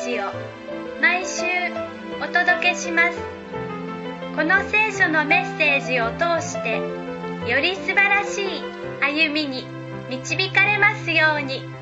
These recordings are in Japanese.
ジを毎週お届けします。この聖書のメッセージを通してより素晴らしい歩みに導かれますように。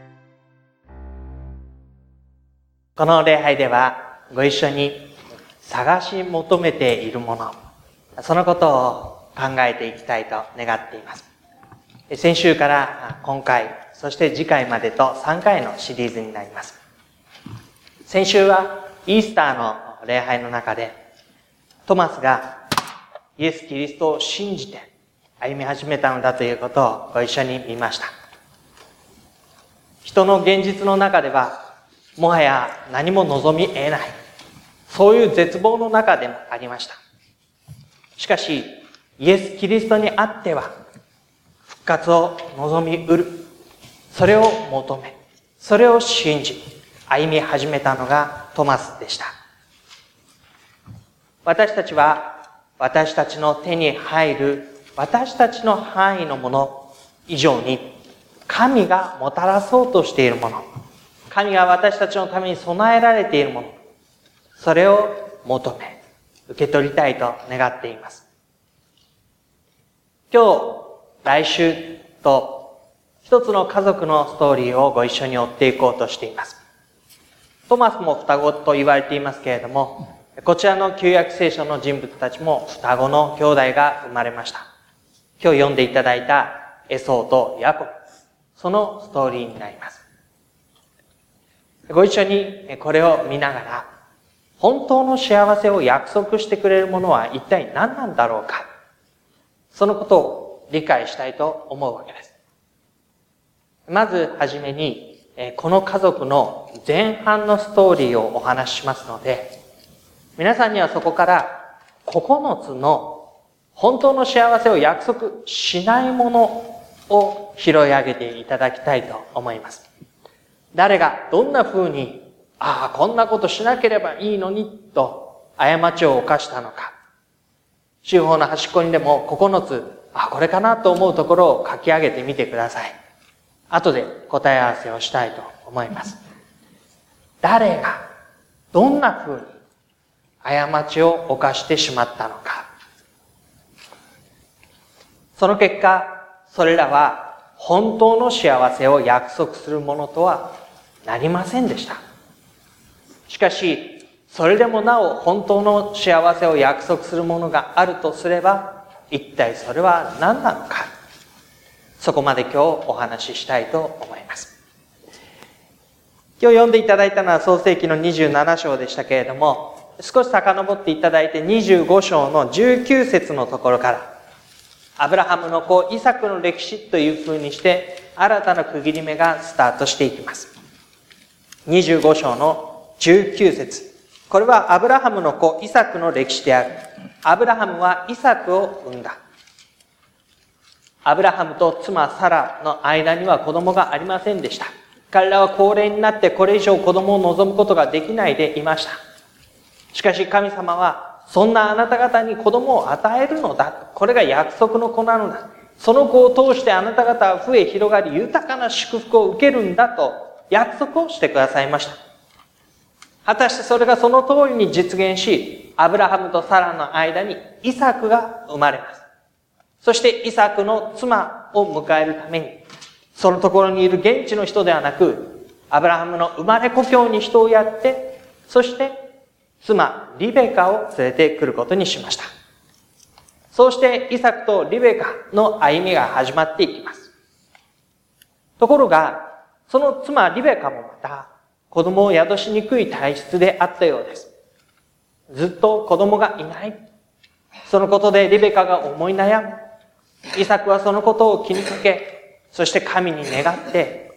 この礼拝ではご一緒に探し求めているもの、そのことを考えていきたいと願っています。先週から今回、そして次回までと3回のシリーズになります。先週はイースターの礼拝の中で、トマスがイエス・キリストを信じて歩み始めたのだということをご一緒に見ました。人の現実の中では、もはや何も望み得ない、そういう絶望の中でもありました。しかし、イエス・キリストにあっては、復活を望みうる。それを求め、それを信じ、歩み始めたのがトマスでした。私たちは、私たちの手に入る、私たちの範囲のもの以上に、神がもたらそうとしているもの、神が私たちのために備えられているもの、それを求め、受け取りたいと願っています。今日、来週と一つの家族のストーリーをご一緒に追っていこうとしています。トマスも双子と言われていますけれども、こちらの旧約聖書の人物たちも双子の兄弟が生まれました。今日読んでいただいたエソーとヤコブ、そのストーリーになります。ご一緒にこれを見ながら、本当の幸せを約束してくれるものは一体何なんだろうか。そのことを理解したいと思うわけです。まずはじめに、この家族の前半のストーリーをお話ししますので、皆さんにはそこから9つの本当の幸せを約束しないものを拾い上げていただきたいと思います。誰がどんな風に、こんなことしなければいいのにと過ちを犯したのか。手法の端っこにでも9つ、これかなと思うところを書き上げてみてください。後で答え合わせをしたいと思います。誰がどんな風に過ちを犯してしまったのか。その結果、それらは本当の幸せを約束するものとはなりませんでした。しかし、それでもなお本当の幸せを約束するものがあるとすれば、一体それは何なのか。そこまで今日お話ししたいと思います。今日読んでいただいたのは創世記の27章でしたけれども、少し遡っていただいて25章の19節のところから、アブラハムの子イサクの歴史という風にして新たな区切り目がスタートしていきます。25章の19節。これはアブラハムの子イサクの歴史である。アブラハムはイサクを産んだ。アブラハムと妻サラの間には子供がありませんでした。彼らは高齢になってこれ以上子供を望むことができないでいました。しかし神様はそんなあなた方に子供を与えるのだ。これが約束の子なのだ。その子を通してあなた方は増え広がり豊かな祝福を受けるんだと約束をしてくださいました。果たしてそれがその通りに実現し、アブラハムとサラの間にイサクが生まれます。そしてイサクの妻を迎えるために、そのところにいる現地の人ではなく、アブラハムの生まれ故郷に人をやって、そして妻リベカを連れてくることにしました。そうしてイサクとリベカの歩みが始まっていきます。ところが、その妻リベカもまた子供を宿しにくい体質であったようです。ずっと子供がいない。そのことでリベカが思い悩む。イサクはそのことを気にかけ、そして神に願って、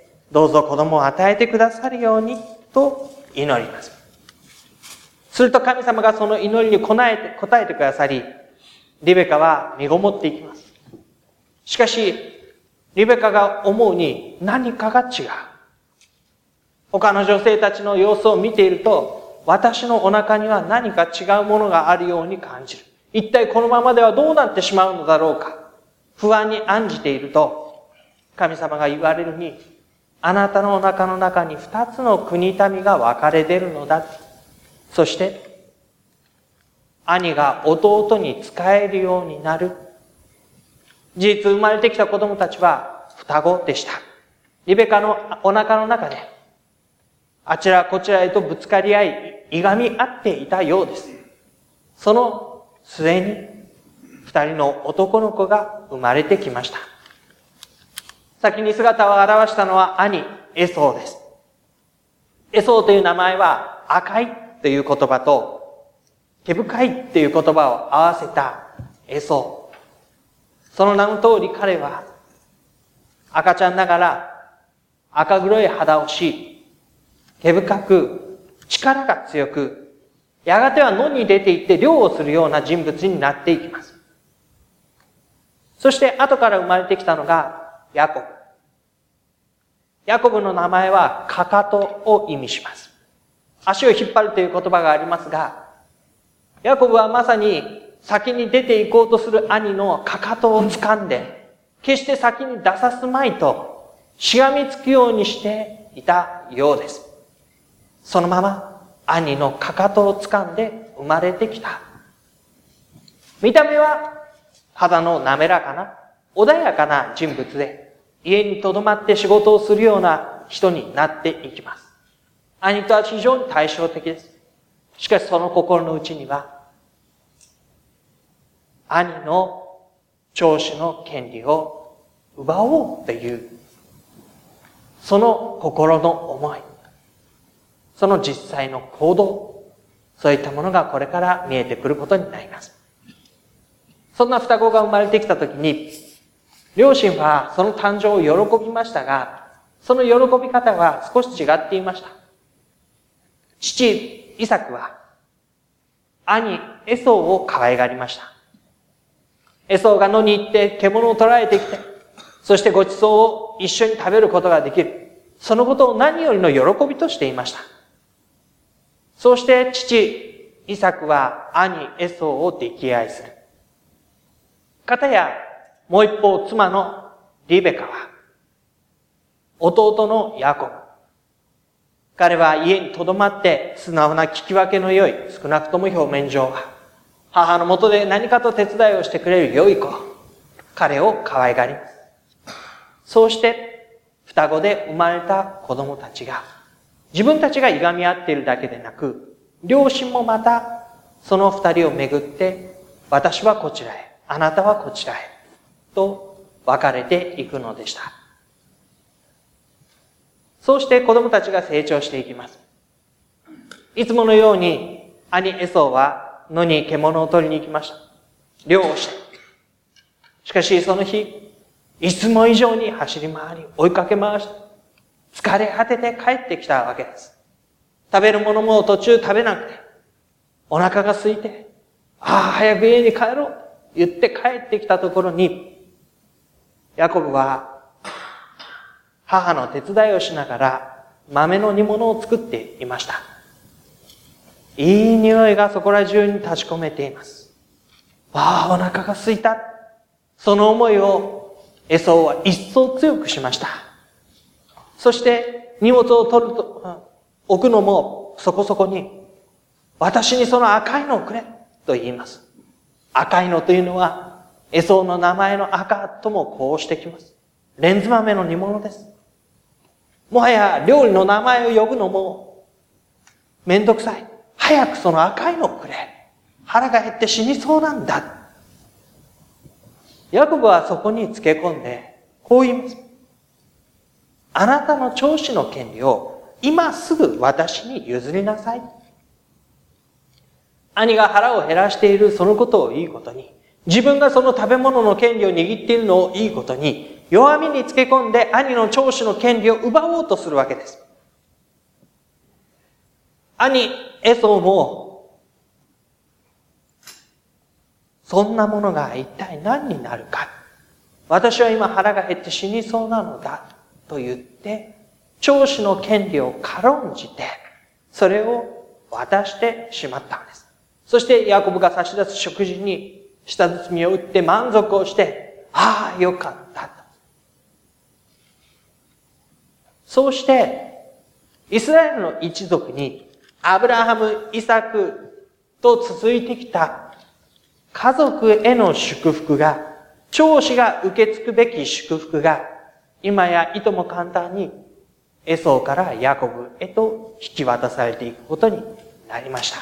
どうぞ子供を与えてくださるようにと祈ります。すると神様がその祈りに応えてくださり、リベカは身ごもっていきます。しかし、リベカが思うに何かが違う。他の女性たちの様子を見ていると、私のお腹には何か違うものがあるように感じる。一体このままではどうなってしまうのだろうか。不安に案じていると、神様が言われるに、 あなたのお腹の中に二つの国民が分かれ出るのだ。そして、兄が弟に仕えるようになる。事実、生まれてきた子供たちは双子でした。リベカのお腹の中で、あちらこちらへとぶつかり合い、いがみ合っていたようです。その末に、二人の男の子が生まれてきました。先に姿を現したのは兄、エソウです。エソウという名前は赤いという言葉と毛深いという言葉を合わせたエソウ。その名の通り彼は赤ちゃんながら赤黒い肌をし、毛深く力が強く、やがては野に出て行って漁をするような人物になっていきます。そして後から生まれてきたのがヤコブ。ヤコブの名前はかかとを意味します。足を引っ張るという言葉がありますが、ヤコブはまさに先に出て行こうとする兄のかかとを掴んで、決して先に出さすまいとしがみつくようにしていたようです。そのまま兄のかかとを掴んで生まれてきた。見た目は肌の滑らかな、穏やかな人物で、家に留まって仕事をするような人になっていきます。兄とは非常に対照的です。しかしその心の内には、兄の長子の権利を奪おうという、その心の思い、その実際の行動、そういったものがこれから見えてくることになります。そんな双子が生まれてきたときに、両親はその誕生を喜びましたが、その喜び方は少し違っていました。父、イサクは、兄、エソウを可愛がりました。エソウが野に行って獣を捕らえてきて、そしてごちそうを一緒に食べることができる。そのことを何よりの喜びとしていました。そうして父、イサクは兄、エソウを溺愛する。かたや、もう一方、妻のリベカは、弟のヤコブ。彼は家に留まって素直な聞き分けの良い、少なくとも表面上は、母の下で何かと手伝いをしてくれる良い子。彼を可愛がります。そうして、双子で生まれた子供たちが、自分たちがいがみ合っているだけでなく、両親もまた、その二人をめぐって、私はこちらへ、あなたはこちらへ、と分かれていくのでした。そうして子供たちが成長していきます。いつものように兄エソウは野に獣を取りに行きました。漁をして。しかしその日、いつも以上に走り回り、追いかけ回して、疲れ果てて帰ってきたわけです。食べるものも途中食べなくて、お腹が空いて、早く家に帰ろうと言って帰ってきたところに、ヤコブは母の手伝いをしながら豆の煮物を作っていました。いい匂いがそこら中に立ち込めています。お腹が空いた。その思いをエソウは一層強くしました。そして荷物を取ると、置くのもそこそこに、私にその赤いのをくれと言います。赤いのというのはエソウの名前の赤ともこうしてきます。レンズ豆の煮物です。もはや料理の名前を呼ぶのもめんどくさい。早くその赤いのをくれ。腹が減って死にそうなんだ。ヤコブはそこにつけ込んでこう言います。あなたの長子の権利を今すぐ私に譲りなさい。兄が腹を減らしているそのことをいいことに、自分がその食べ物の権利を握っているのをいいことに、弱みにつけ込んで兄の長子の権利を奪おうとするわけです。兄エソウも、そんなものが一体何になるか。私は今腹が減って死にそうなのだと言って、長子の権利を軽んじて、それを渡してしまったんです。そしてヤコブが差し出す食事に舌包みを打って満足をして、よかったと。 そうして、イスラエルの一族にアブラハム、イサクと続いてきた家族への祝福が、長子が受け継ぐべき祝福が、今やいとも簡単にエソーからヤコブへと引き渡されていくことになりました。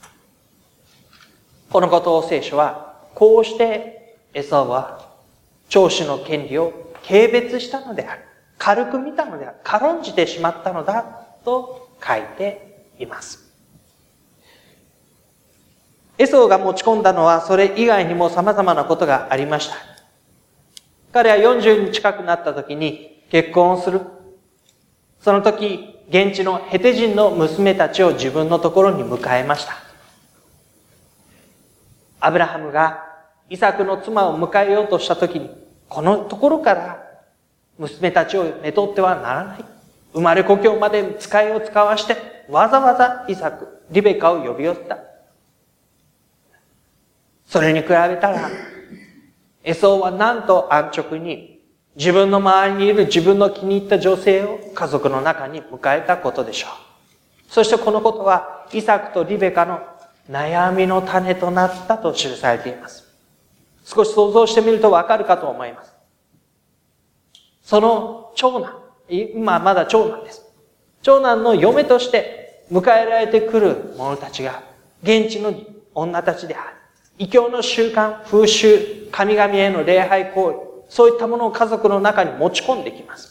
このことを聖書は、こうしてエソーは長子の権利を軽蔑したのである。軽く見たのである。軽んじてしまったのだと書いています。エソーが持ち込んだのはそれ以外にも様々なことがありました。彼は40に近くなった時に結婚をする。その時、現地のヘテ人の娘たちを自分のところに迎えました。アブラハムがイサクの妻を迎えようとした時に、このところから娘たちをめとってはならない。生まれ故郷まで使いを使わして、わざわざイサク、リベカを呼び寄せた。それに比べたら、エソーはなんと安直に自分の周りにいる自分の気に入った女性を家族の中に迎えたことでしょう。そしてこのことはイサクとリベカの悩みの種となったと記されています。少し想像してみるとわかるかと思います。その長男、今まだ長男です。長男の嫁として迎えられてくる者たちが現地の女たちである。異教の習慣、風習、神々への礼拝行為、そういったものを家族の中に持ち込んできます。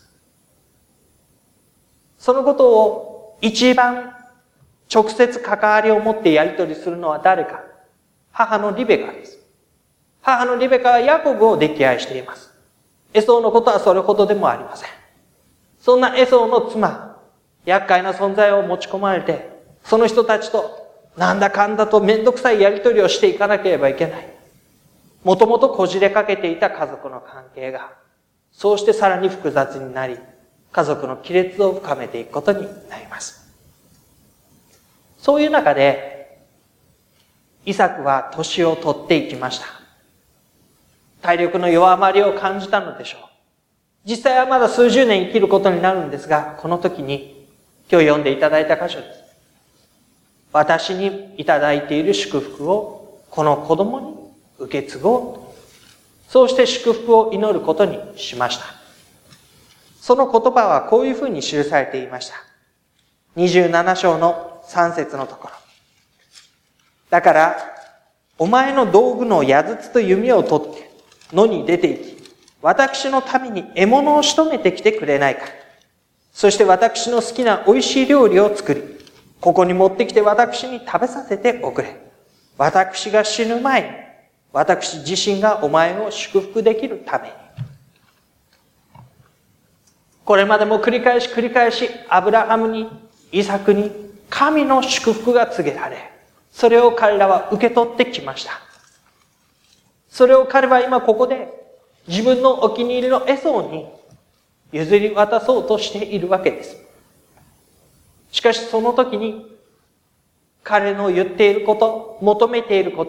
そのことを一番直接関わりを持ってやり取りするのは誰か。母のリベカです。母のリベカはヤコブを溺愛しています。エソーのことはそれほどでもありません。そんなエソーの妻、厄介な存在を持ち込まれて、その人たちとなんだかんだとめんどくさいやり取りをしていかなければいけない。もともとこじれかけていた家族の関係が、そうしてさらに複雑になり、家族の亀裂を深めていくことになります。そういう中で、イサクは年を取っていきました。体力の弱まりを感じたのでしょう。実際はまだ数十年生きることになるんですが、この時に今日読んでいただいた箇所です。私にいただいている祝福をこの子供に受け継ごうと。そうして祝福を祈ることにしました。その言葉はこういうふうに記されていました。27章の3節のところ。だから、お前の道具の矢筒と弓を取って野に出て行き、私のために獲物を仕留めてきてくれないか。そして私の好きな美味しい料理を作り、ここに持ってきて私に食べさせておくれ。私が死ぬ前に、私自身がお前を祝福できるために。これまでも繰り返しアブラハムに、イサクに神の祝福が告げられ、それを彼らは受け取ってきました。それを彼は今ここで自分のお気に入りのエソーに譲り渡そうとしているわけです。しかしその時に彼の言っていること、求めていること、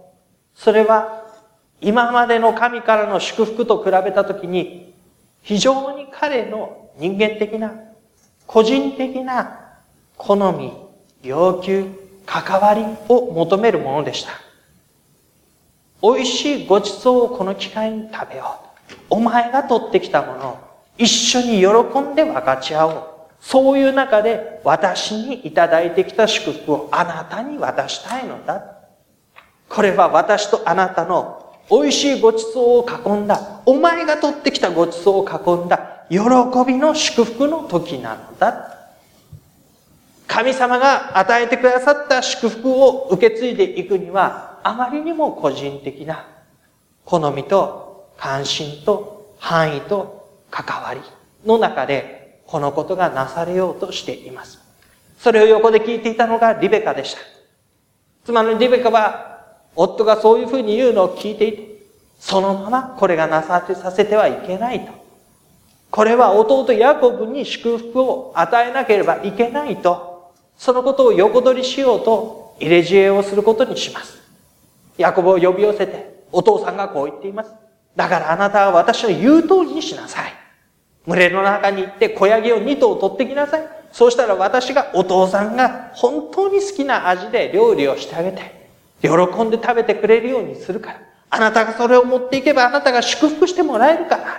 それは今までの神からの祝福と比べた時に非常に彼の人間的な、個人的な好み、要求、関わりを求めるものでした。美味しいごちそうをこの機会に食べよう。お前が取ってきたものを一緒に喜んで分かち合おう。そういう中で私にいただいてきた祝福をあなたに渡したいのだ。これは私とあなたの美味しいごちそうを囲んだ、お前が取ってきたごちそうを囲んだ喜びの祝福の時なのだ。神様が与えてくださった祝福を受け継いでいくには、あまりにも個人的な好みと関心と範囲と関わりの中でこのことがなされようとしています。それを横で聞いていたのがリベカでした。妻のリベカは夫がそういうふうに言うのを聞いていて、そのままこれがなさせてはいけないと。これは弟ヤコブに祝福を与えなければいけないと、そのことを横取りしようと入れ知恵をすることにします。ヤコブを呼び寄せて、お父さんがこう言っています。だからあなたは私の言う通りにしなさい。 群れの中に行って子ヤギを2頭取ってきなさい。そうしたら私がお父さんが本当に好きな味で料理をしてあげて、喜んで食べてくれるようにするから。あなたがそれを持っていけばあなたが祝福してもらえるから。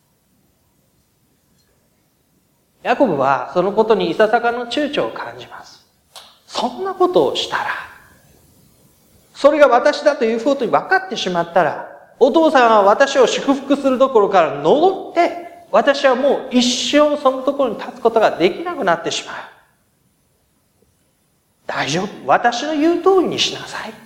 ヤコブはそのことにいささかの躊躇を感じます。そんなことをしたら、それが私だというふうに分かってしまったら、お父さんは私を祝福するどころから呪って、私はもう一生そのところに立つことができなくなってしまう。大丈夫。私の言う通りにしなさい。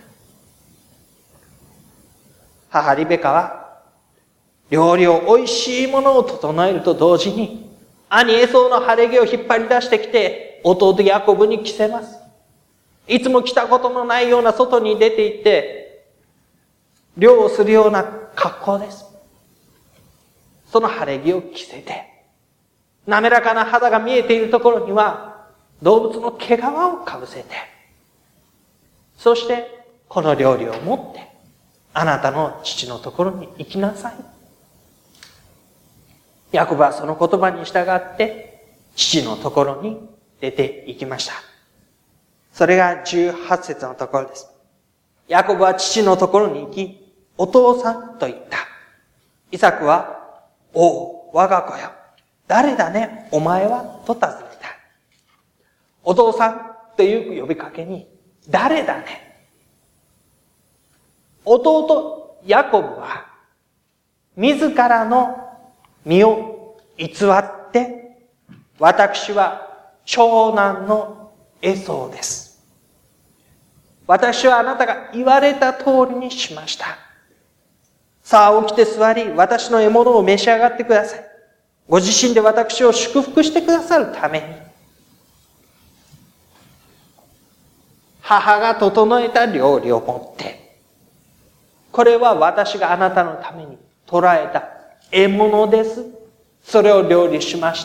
母リベカは、料理を美味しいものを整えると同時に、兄エソウの晴れ着を引っ張り出してきて、弟ヤコブに着せます。いつも着たことのないような外に出て行って、漁をするような格好です。その晴れ着を着せて、滑らかな肌が見えているところには、動物の毛皮をかぶせて、そしてこの料理を持って、あなたの父のところに行きなさい。ヤコブはその言葉に従って、父のところに出て行きました。それが18節のところです。ヤコブは父のところに行き、お父さんと言った。イサクは、おう、我が子よ。誰だね、お前はと尋ねた。お父さんという呼びかけに、誰だね。弟、ヤコブは、自らの身を偽って、私は長男のエソウです。私はあなたが言われた通りにしました。さあ起きて座り、私の獲物を召し上がってください。ご自身で私を祝福してくださるために。母が整えた料理を持って、これは私があなたのために捕らえた獲物です。それを料理しました。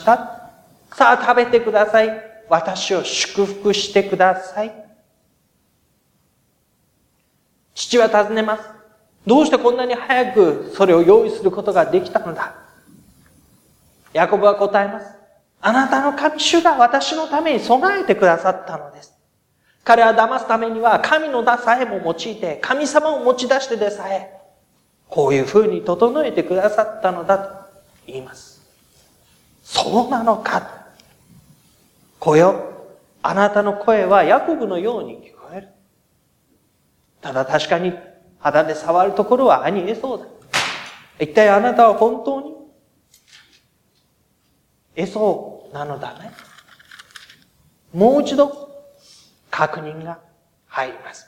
さあ食べてください。私を祝福してください。父は尋ねます。どうしてこんなに早くそれを用意することができたのだ。ヤコブは答えます。あなたの神主が私のために備えてくださったのです。彼は騙すためには神の名さえも用いて、神様を持ち出してでさえ、こういう風に整えてくださったのだと言います。そうなのか。子よ、あなたの声はヤコブのように聞こえる。ただ確かに肌で触るところは兄エソウだ。一体あなたは本当にエソウなのだね。もう一度確認が入ります。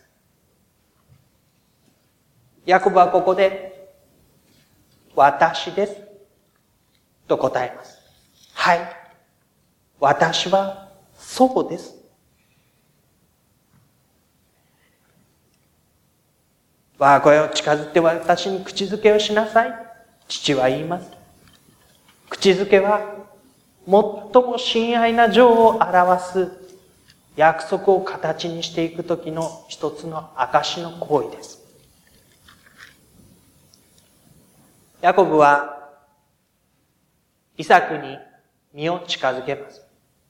ヤコブはここで、私です。と答えます。はい。私はそうです。我が子よ、近づいて私に口づけをしなさい。父は言います。口づけは、最も親愛な情を表す約束を形にしていくときの一つの証の行為です。ヤコブは、イサクに身を近づけます。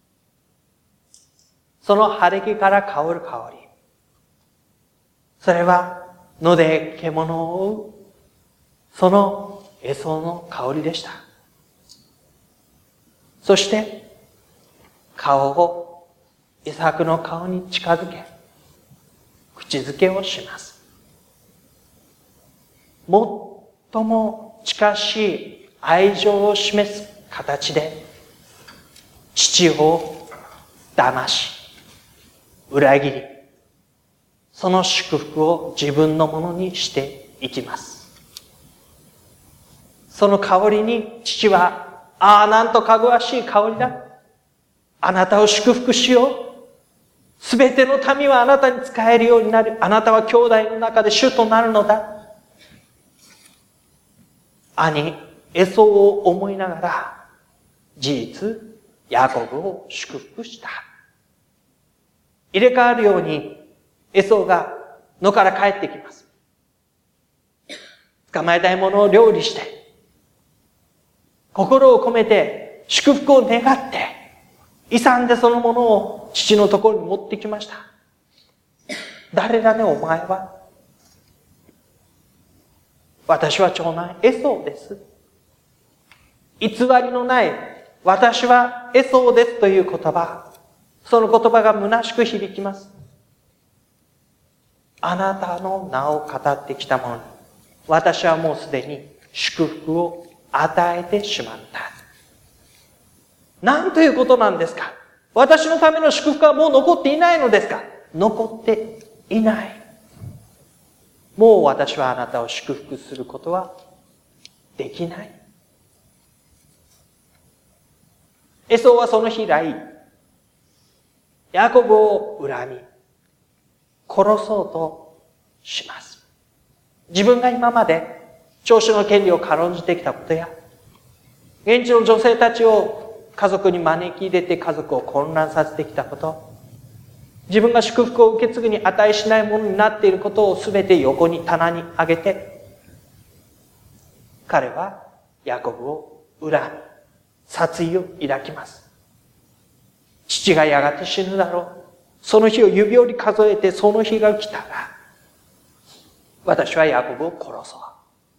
その晴れ着から香る香り。それは、野で獣を追う、そのエソウの香りでした。そして、顔をイサクの顔に近づけ、口づけをします。最も近しい愛情を示す形で、父を騙し、裏切り、その祝福を自分のものにしていきます。その香りに父は、ああ、なんとかぐわしい香りだ。あなたを祝福しよう。すべての民はあなたに仕えるようになる。あなたは兄弟の中で主となるのだ。兄、エソウを思いながら、事実、ヤコブを祝福した。入れ替わるように、エソウが野から帰ってきます。捕まえたいものを料理して、 心を込めて祝福を願って、勇んでそのものを父のところに持ってきました。誰だねお前は。私は長男エソウです。偽りのない私はエソウですという言葉、その言葉が虚しく響きます。あなたの名を語ってきた者に、私はもうすでに祝福を与えてしまった。なんということなんですか。私のための祝福はもう残っていないのですか。残っていない。もう私はあなたを祝福することはできない。エソウはその日以来、ヤコブを恨み、殺そうとします。自分が今まで長子の権利を軽んじてきたことや、現地の女性たちを家族に招き入れて家族を混乱させてきたこと、自分が祝福を受け継ぐに値しないものになっていることをすべて横に棚に上げて、彼はヤコブを恨み、殺意を抱きます。父がやがて死ぬだろう。その日を指折り数えてその日が来たら、私はヤコブを殺そう。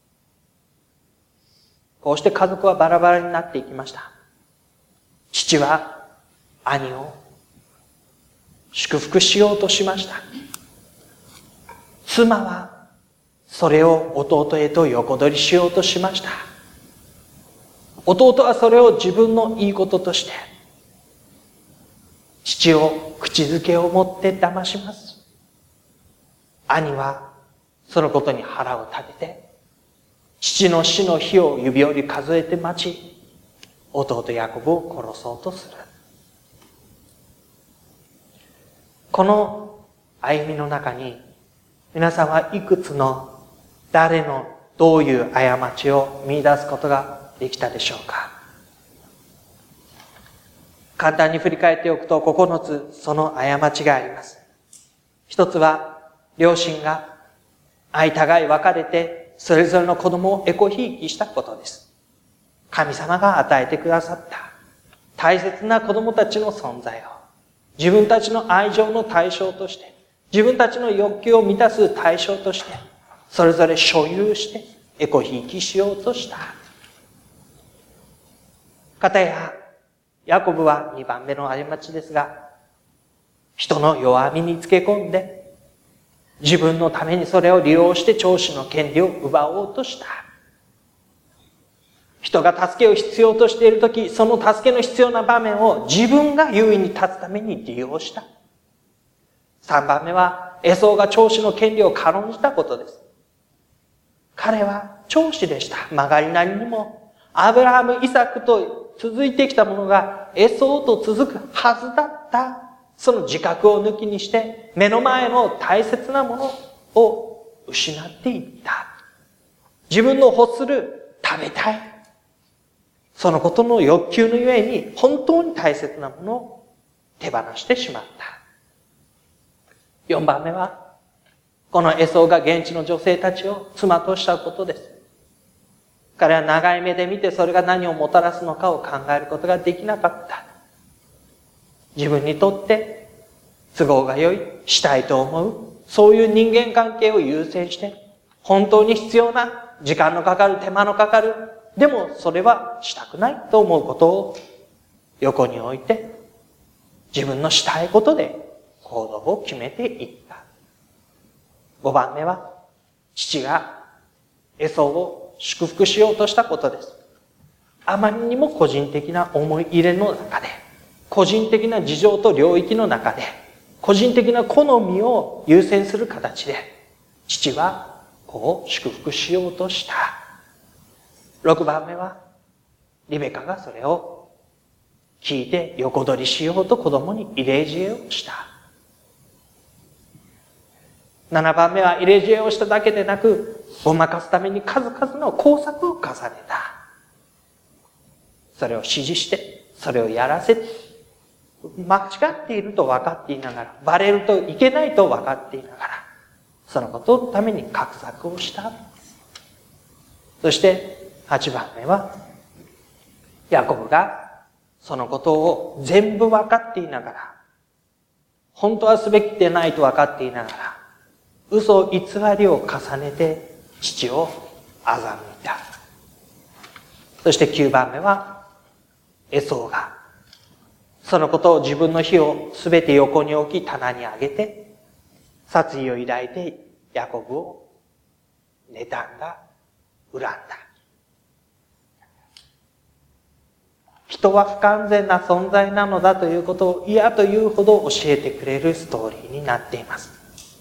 こうして家族はバラバラになっていきました。父は兄を祝福しようとしました。妻はそれを弟へと横取りしようとしました。弟はそれを自分のいいこととして、父を口づけを持って騙します。兄はそのことに腹を立てて、父の死の日を指折り数えて待ち、弟ヤコブを殺そうとする。この歩みの中に、皆さんはいくつの誰のどういう過ちを見出すことができたでしょうか。簡単に振り返っておくと9つその過ちがあります。一つは、両親が相互い別れてそれぞれの子供をエコひいきしたことです。神様が与えてくださった大切な子供たちの存在を自分たちの愛情の対象として、自分たちの欲求を満たす対象として、それぞれ所有してエコひいきしようとした。かたやヤコブは2番目の過ちですが、人の弱みにつけ込んで、自分のためにそれを利用して長子の権利を奪おうとした。人が助けを必要としているとき、その助けの必要な場面を自分が優位に立つために利用した。3番目は、エソウが長子の権利を軽んじたことです。彼は長子でした。曲がりなりにも、アブラハム、イサクと続いてきたものがエソウと続くはずだった。その自覚を抜きにして、目の前の大切なものを失っていった。自分の欲する食べたい。そのことの欲求のゆえに、本当に大切なものを手放してしまった。4番目は、このエソウが現地の女性たちを妻としたことです。彼は長い目で見てそれが何をもたらすのかを考えることができなかった。自分にとって都合が良い、したいと思う、そういう人間関係を優先して、本当に必要な時間のかかる、手間のかかる、でもそれはしたくないと思うことを横に置いて、自分のしたいことで行動を決めていった。5番目は、父がエソウを祝福しようとしたことです。あまりにも個人的な思い入れの中で、個人的な事情と領域の中で、個人的な好みを優先する形で、父はこう祝福しようとした。6番目は、リベカがそれを聞いて横取りしようと子供に入れ知恵をした。7番目は入れ知恵をしただけでなく、ごまかすために数々の工作を重ねた。それを指示して、それをやらせて、間違っていると分かっていながら、バレるといけないと分かっていながら、そのことのために画策をした。そして、8番目は、 ヤコブがそのことを全部分かっていながら、本当はすべきでないと分かっていながら、嘘偽りを重ねて父を欺いた。そして9番目は、エソウがそのことを自分の火をすべて横に置き棚に上げて、殺意を抱いてヤコブを妬んだ、恨んだ。人は不完全な存在なのだということを嫌というほど教えてくれるストーリーになっています。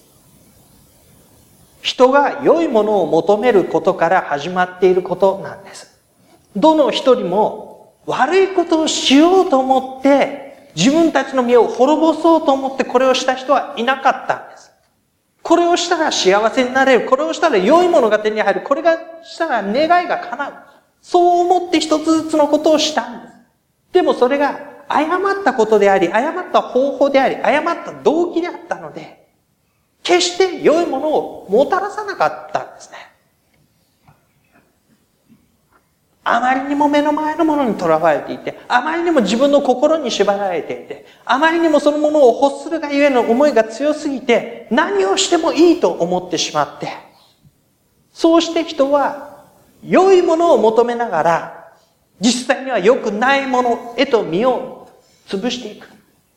人が良いものを求めることから始まっていることなんです。どの一人も悪いことをしようと思って自分たちの身を滅ぼそうと思ってこれをした人はいなかったんです。これをしたら幸せになれる。これをしたら良いものが手に入る。これがしたら願いが叶う。そう思って一つずつのことをしたんです。でもそれが誤ったことであり、誤った方法であり、誤った動機であったので、決して良いものをもたらさなかったんですね。あまりにも目の前のものにとらわれていて、あまりにも自分の心に縛られていて、あまりにもそのものを欲するがゆえの思いが強すぎて、何をしてもいいと思ってしまって、そうして人は良いものを求めながら、実際には良くないものへと身を潰していく。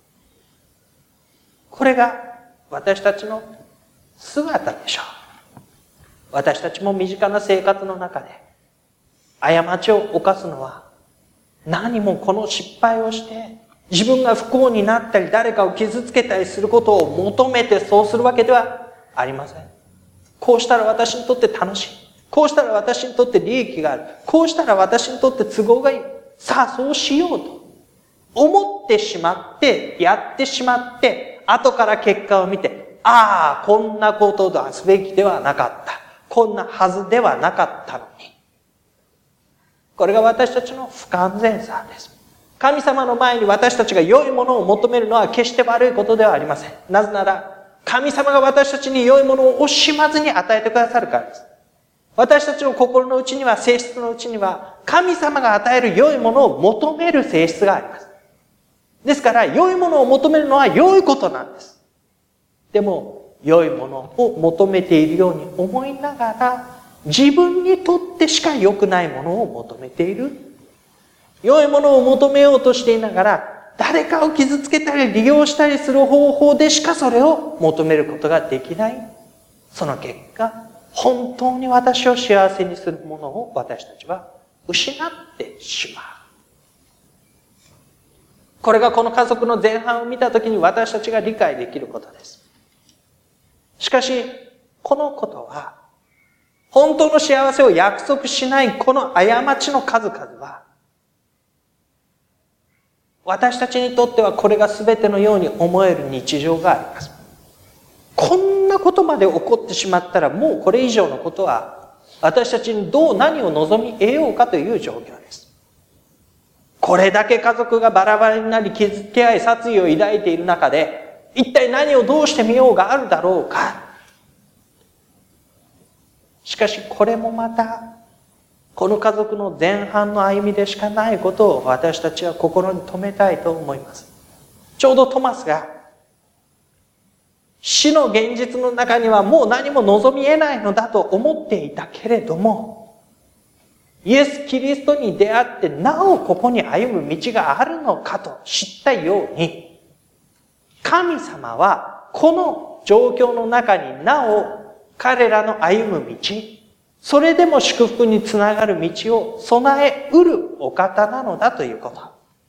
これが私たちの姿でしょう。私たちも身近な生活の中で過ちを犯すのは、何もこの失敗をして自分が不幸になったり誰かを傷つけたりすることを求めてそうするわけではありません。こうしたら私にとって楽しい。こうしたら私にとって利益がある。こうしたら私にとって都合がいい。さあそうしようと思ってしまって、やってしまって、後から結果を見て、ああ、こんなことをすべきではなかった。こんなはずではなかったのに。これが私たちの不完全さです。神様の前に私たちが良いものを求めるのは決して悪いことではありません。なぜなら、神様が私たちに良いものを惜しまずに与えてくださるからです。私たちの心の内には、性質の内には、神様が与える良いものを求める性質があります。ですから、良いものを求めるのは良いことなんです。でも、良いものを求めているように思いながら、自分にとってしか良くないものを求めている。良いものを求めようとしていながら、誰かを傷つけたり利用したりする方法でしかそれを求めることができない。その結果、本当に私を幸せにするものを私たちは失ってしまう。これがこの家族の前半を見たときに私たちが理解できることです。しかし、このことは、本当の幸せを約束しないこの過ちの数々は、私たちにとってはこれが全てのように思える日常があります。こんなことまで起こってしまったらもうこれ以上のことは私たちに何を望み得ようかという状況です。これだけ家族がバラバラになり傷つけ合い殺意を抱いている中で一体何をどうしてみようがあるだろうか。しかしこれもまたこの家族の前半の歩みでしかないことを私たちは心に留めたいと思います。ちょうどトマスが死の現実の中にはもう何も望み得ないのだと思っていたけれども、イエス・キリストに出会ってなおここに歩む道があるのかと知ったように、神様はこの状況の中になお彼らの歩む道、それでも祝福につながる道を備えうるお方なのだということ。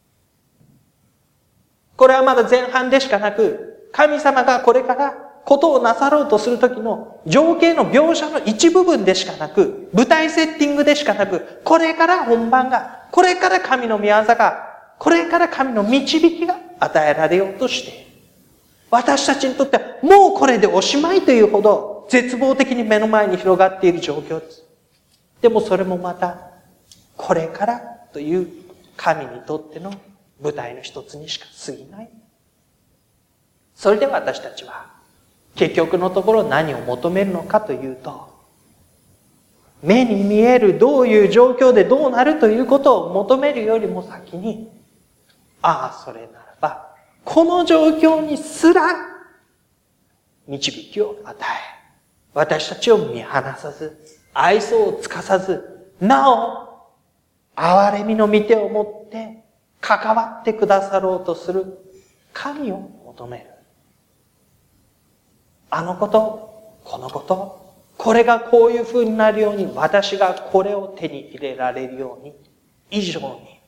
これはまだ前半でしかなく、神様がこれからことをなさろうとするときの情景の描写の一部分でしかなく、舞台セッティングでしかなく、これから本番が、これから神の御業が、これから神の導きが与えられようとしている。私たちにとってはもうこれでおしまいというほど絶望的に目の前に広がっている状況です。でもそれもまたこれからという神にとっての舞台の一つにしか過ぎない。それで私たちは結局のところ何を求めるのかというと、 目に見えるどういう状況でどうなるということを求めるよりも先に、それならば、この状況にすら導きを与え、私たちを見放さず、愛想をつかさず、なお、憐れみの御手を持って関わってくださろうとする神を求める。あのこと、このこと、これがこういう風になるように、私がこれを手に入れられるように、以上に。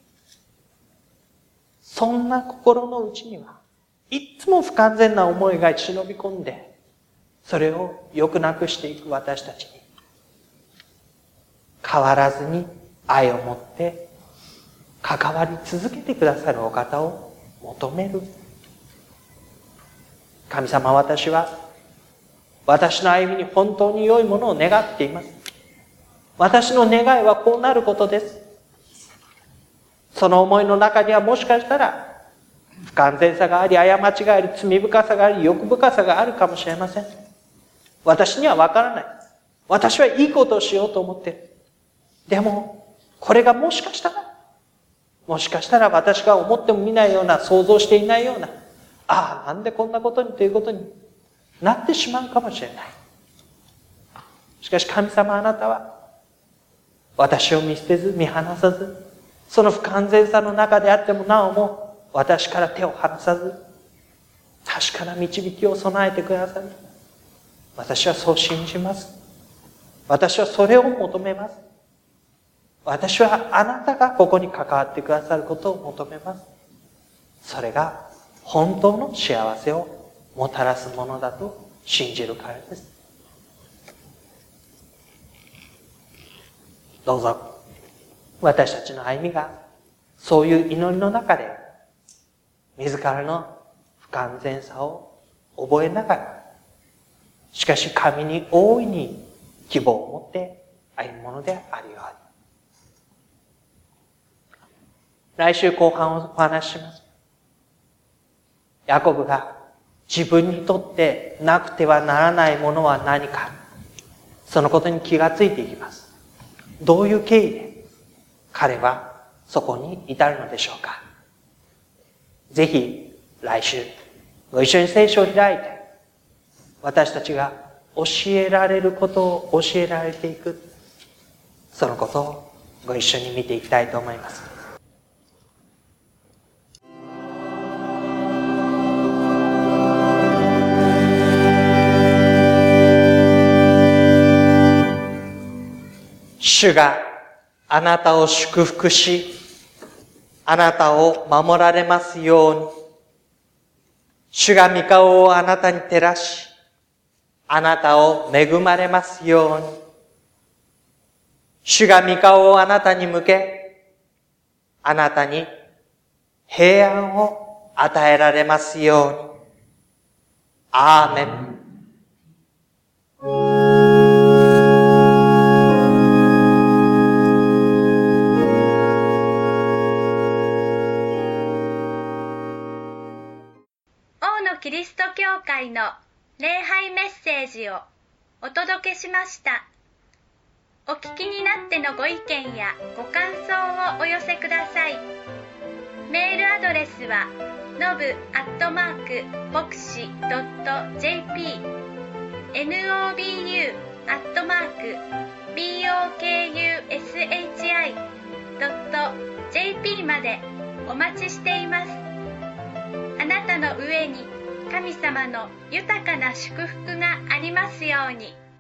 そんな心の内には、いつも不完全な思いが忍び込んで、それをよくなくしていく私たちに、変わらずに愛を持って関わり続けてくださるお方を求める。神様、私は私の歩みに本当に良いものを願っています。私の願いはこうなることです。その思いの中にはもしかしたら不完全さがあり、過ちがあり、罪深さがあり、欲深さがあるかもしれません。私にはわからない。私はいいことをしようと思っている。でも、これがもしかしたら私が思ってもみないような、想像していないような、なんでこんなことにということになってしまうかもしれない。しかし神様、あなたは私を見捨てず、見放さず、その不完全さの中であってもなおも私から手を離さず、確かな導きを備えてくださる。私はそう信じます。私はそれを求めます。私はあなたがここに関わってくださることを求めます。それが本当の幸せをもたらすものだと信じるからです。どうぞ私たちの歩みがそういう祈りの中で自らの不完全さを覚えながら、しかし神に大いに希望を持って歩むものであるように。来週後半をお話しします。ヤコブが自分にとってなくてはならないものは何か、そのことに気がついていきます。どういう経緯で彼はそこに至るのでしょうか。ぜひ来週ご一緒に聖書を開いて、私たちが教えられることを教えられていく、そのことをご一緒に見ていきたいと思います。主があなたを祝福し、あなたを守られますように。主が御顔をあなたに照らし、あなたを恵まれますように。主が御顔をあなたに向け、あなたに平安を与えられますように。アーメン。 キリスト教会の礼拝メッセージをお届けしました。お聞きになってのご意見やご感想をお寄せください。メールアドレスはnobu@voxi.jp nobu@bokushi.jp までお待ちしています。あなたの上に神様の豊かな祝福がありますように。